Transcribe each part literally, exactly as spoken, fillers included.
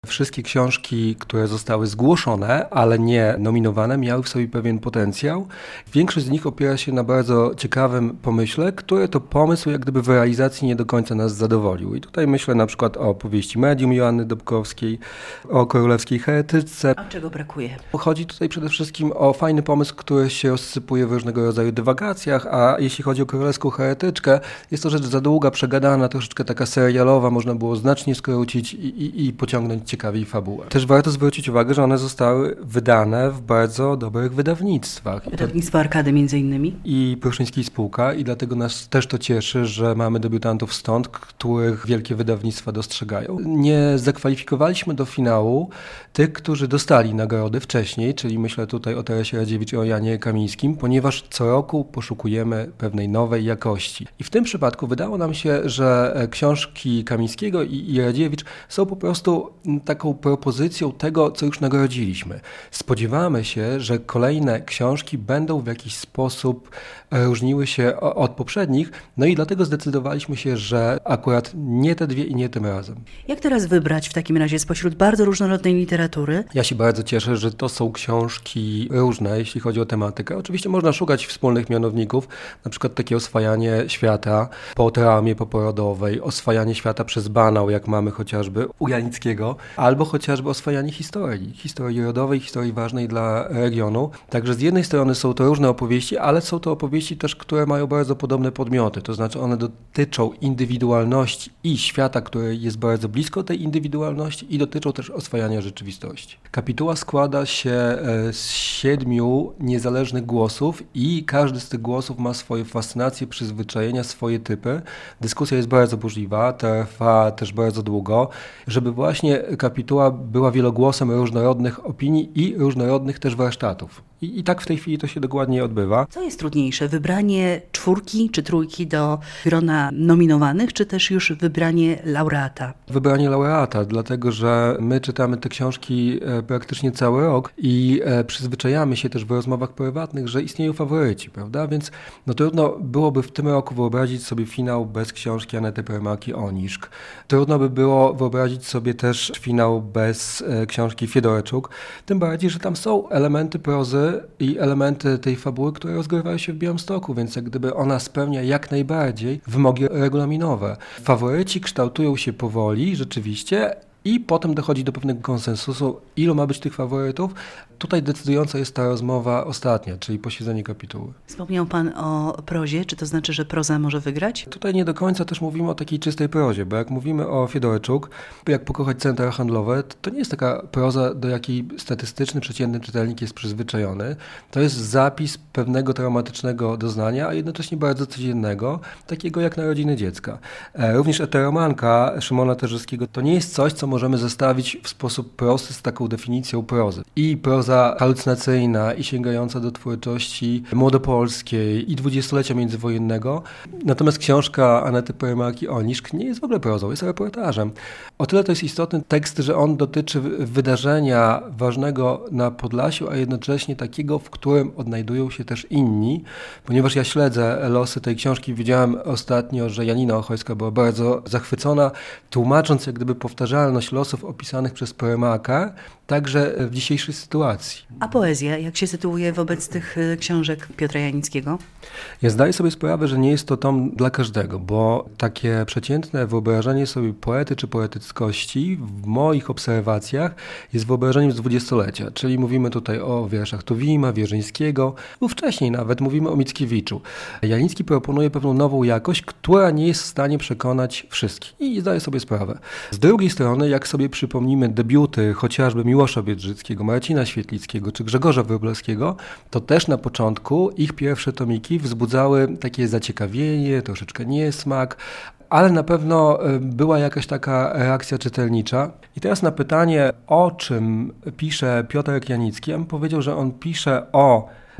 Wszystkie książki, które zostały zgłoszone, ale nie nominowane, miały w sobie pewien potencjał. Większość z nich opiera się na bardzo ciekawym pomyśle, który to pomysł jak gdyby w realizacji nie do końca nas zadowolił. I tutaj myślę na przykład o powieści Medium Joanny Dąbrowskiej, o Królewskiej Heretyce. A czego brakuje? Chodzi tutaj przede wszystkim o fajny pomysł, który się rozsypuje w różnego rodzaju dywagacjach, a jeśli chodzi o Królewską Heretyczkę, jest to rzecz za długa, przegadana, troszeczkę taka serialowa, można było znacznie skrócić i, i, i pociągnąć ciekawiej fabułę. Też warto zwrócić uwagę, że one zostały wydane w bardzo dobrych wydawnictwach. Wydawnictwo Arkady między innymi. I Pruszyński Spółka i dlatego nas też to cieszy, że mamy debiutantów stąd, których wielkie wydawnictwa dostrzegają. Nie zakwalifikowaliśmy do finału tych, którzy dostali nagrody wcześniej, czyli myślę tutaj o Teresie Radziewicz i o Janie Kamińskim, ponieważ co roku poszukujemy pewnej nowej jakości. I w tym przypadku wydało nam się, że książki Kamińskiego i, i Radziewicz są po prostu taką propozycją tego, co już nagrodziliśmy. Spodziewamy się, że kolejne książki będą w jakiś sposób różniły się od poprzednich, no i dlatego zdecydowaliśmy się, że akurat nie te dwie i nie tym razem. Jak teraz wybrać w takim razie spośród bardzo różnorodnej literatury? Ja się bardzo cieszę, że to są książki różne, jeśli chodzi o tematykę. Oczywiście można szukać wspólnych mianowników, na przykład takie oswajanie świata po traumie poporodowej, oswajanie świata przez banał, jak mamy chociażby u Janickiego, albo chociażby oswajanie historii, historii rodowej, historii ważnej dla regionu. Także z jednej strony są to różne opowieści, ale są to opowieści też, które mają bardzo podobne podmioty, to znaczy one dotyczą indywidualności i świata, który jest bardzo blisko tej indywidualności i dotyczą też oswajania rzeczywistości. Kapituła składa się z siedmiu niezależnych głosów i każdy z tych głosów ma swoje fascynacje, przyzwyczajenia, swoje typy. Dyskusja jest bardzo burzliwa, trwa też bardzo długo, żeby właśnie kapituła była wielogłosem różnorodnych opinii i różnorodnych też warsztatów. I, I tak w tej chwili to się dokładnie odbywa. Co jest trudniejsze? Wybranie czwórki czy trójki do grona nominowanych, czy też już wybranie laureata? Wybranie laureata, dlatego że my czytamy te książki praktycznie cały rok i przyzwyczajamy się też w rozmowach prywatnych, że istnieją faworyci, prawda? Więc no trudno byłoby w tym roku wyobrazić sobie finał bez książki Anety Prymarki-Oniszk. Trudno by było wyobrazić sobie też finał bez książki Fiedorczuk, tym bardziej, że tam są elementy prozy i elementy tej fabuły, które rozgrywają się w Białymstoku, więc jak gdyby ona spełnia jak najbardziej wymogi regulaminowe. Faworyci kształtują się powoli, rzeczywiście, i potem dochodzi do pewnego konsensusu, ilu ma być tych faworytów. Tutaj decydująca jest ta rozmowa ostatnia, czyli posiedzenie kapituły. Wspomniał Pan o prozie, czy to znaczy, że proza może wygrać? Tutaj nie do końca też mówimy o takiej czystej prozie, bo jak mówimy o Fiedorczuk, jak pokochać centra handlowe, to nie jest taka proza, do jakiej statystyczny, przeciętny czytelnik jest przyzwyczajony. To jest zapis pewnego traumatycznego doznania, a jednocześnie bardzo codziennego, takiego jak narodziny dziecka. Również Eteromanka Szymona Terzewskiego to nie jest coś, co możemy zestawić w sposób prosty z taką definicją prozy. I proza halucynacyjna i sięgająca do twórczości młodopolskiej i dwudziestolecia międzywojennego. Natomiast książka Anety Prymarki-Oniszk nie jest w ogóle prozą, jest reportażem. O tyle to jest istotny tekst, że on dotyczy wydarzenia ważnego na Podlasiu, a jednocześnie takiego, w którym odnajdują się też inni. Ponieważ ja śledzę losy tej książki, widziałem ostatnio, że Janina Ochojska była bardzo zachwycona, tłumacząc jak gdyby powtarzalność losów opisanych przez Prymarkę, także w dzisiejszej sytuacji. A poezja, jak się sytuuje wobec tych książek Piotra Janickiego? Ja zdaję sobie sprawę, że nie jest to tom dla każdego, bo takie przeciętne wyobrażenie sobie poety czy poetyckości w moich obserwacjach jest wyobrażeniem z dwudziestolecia, czyli mówimy tutaj o wierszach Tuwima, Wierzyńskiego, lub wcześniej nawet mówimy o Mickiewiczu. Janicki proponuje pewną nową jakość, która nie jest w stanie przekonać wszystkich i zdaję sobie sprawę. Z drugiej strony, jak sobie przypomnimy debiuty chociażby Miłosza Biedrzyckiego, Marcina Świetlickiego czy Grzegorza Wróblewskiego, to też na początku ich pierwsze tomiki wzbudzały takie zaciekawienie, troszeczkę niesmak, ale na pewno była jakaś taka reakcja czytelnicza. I teraz na pytanie, o czym pisze Piotr Janicki, ja bym powiedział, że on pisze o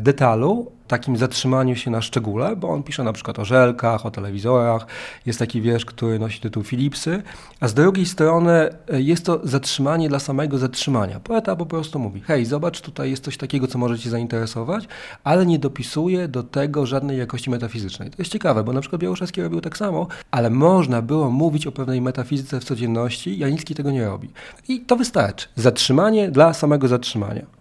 detalu, takim zatrzymaniu się na szczególe, bo on pisze na przykład o żelkach, o telewizorach, jest taki wiersz, który nosi tytuł Philipsy, a z drugiej strony jest to zatrzymanie dla samego zatrzymania. Poeta po prostu mówi, hej, zobacz, tutaj jest coś takiego, co może cię zainteresować, ale nie dopisuje do tego żadnej jakości metafizycznej. To jest ciekawe, bo na przykład Białoszewski robił tak samo, ale można było mówić o pewnej metafizyce w codzienności, Janicki tego nie robi. I to wystarczy. Zatrzymanie dla samego zatrzymania.